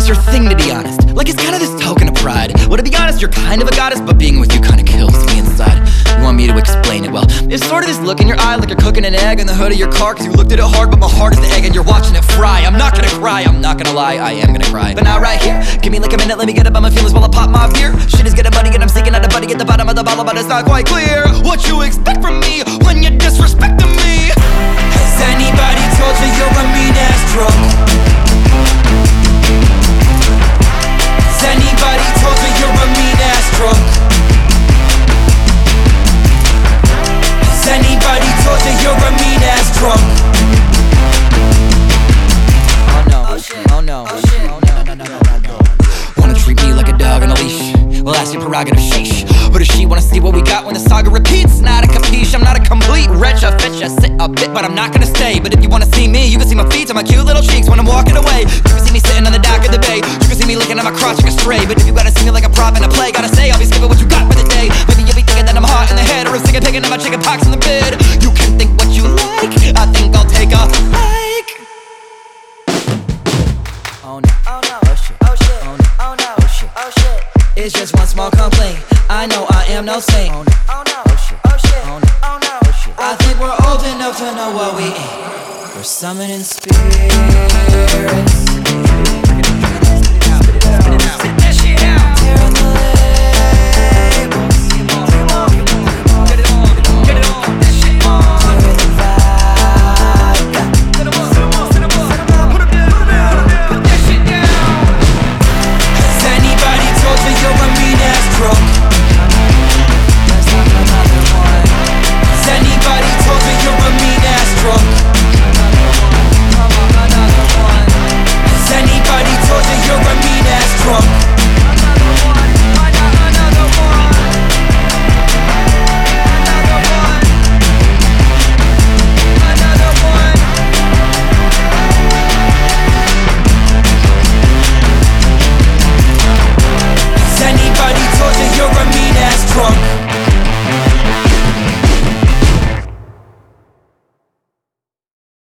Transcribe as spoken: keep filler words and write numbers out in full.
is your thing, to be honest? Like it's kind of this token of pride. Well, to be honest, you're kind of a goddess, but being with you kind of kills me inside. You want me to explain it? Well, it's sort of this look in your eye like you're cooking an egg in the hood of your car, cause you looked at it hard, but my heart is the egg and you're watching it fry. I'm not gonna cry, I'm not gonna lie, I am gonna cry. But now right here, give me like a minute, let me get up on my feelings while I pop my beer. Shit is getting muddy and I'm seeking out a buddy at the bottom of the bottle, but it's not quite clear what you expect from me when you're disrespecting me. Has anybody told you you're a mean ass drunk? Has anybody told you you're a mean ass drunk? Has anybody told you you're a mean ass drunk? Oh no, oh shit, oh no, oh shit, oh no, no, no, no, no, no. Wanna treat me like a dog on a leash? Well, that's your prerogative, sheesh. But does she wanna see what we got when the saga repeats? Not a capiche, I'm not a complete wretch. I fetch, I sit a bit, but I'm not gonna stay. But if you wanna see me, you can see my feet on my cute little cheeks when I'm walking away. You can see me sitting on the dock of the bay. You can see me looking at my crotch like a stray. But if you gotta see me like a prop in a play, gotta say I'll be skipping what you got for the day. Maybe you'll be thinking that I'm hot in the head, or I'm sick of picking up my chicken pox in the bed. You can think what you like, I think I'll take a hike. Oh no, oh no, oh shit, oh shit, oh no, oh no, oh shit, oh shit. It's just one small complaint, I know I am no saint. Oh no, oh no, oh shit, oh shit, oh no, oh no, oh shit. I think we're old enough to know what we ain't. We're summoning spirits.